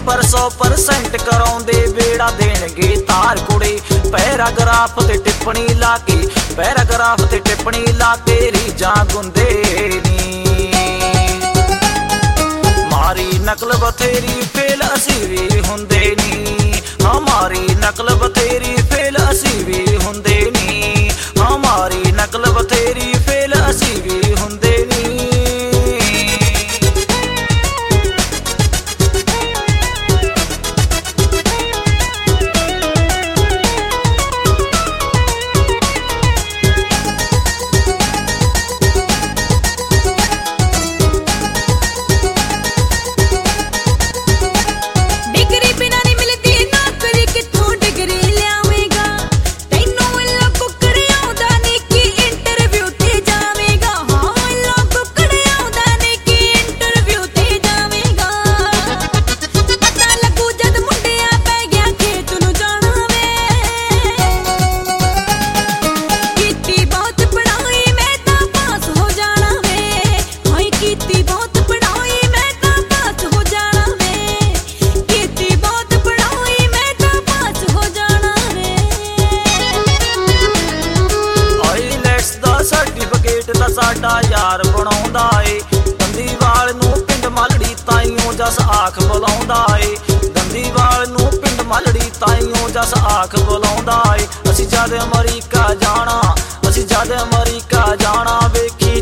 paper 100% कराउंदे बेड़ा देणगे तार कुड़े पैराग्राफ ते टिप्पणी ला के पैराग्राफ ते टिप्पणी ला के रीजां गुंदे नी मारी नकल बथेरी फेल असी भी हुंदे नी हमारी नकल बथेरी फेल असी भी हुंदे नी हमारी नकल बथेरी फेल असी भी हुंदे नी साडा यार बनाउंदा ए दंदीवाल नूं पिंड मालड़ी ताईओ जस आख बुलाउंदा ए दंदीवाल नूं पिंड मालड़ी ताईओ जस आख बुलाउंदा ए असी जद अमरीका जाना वेखी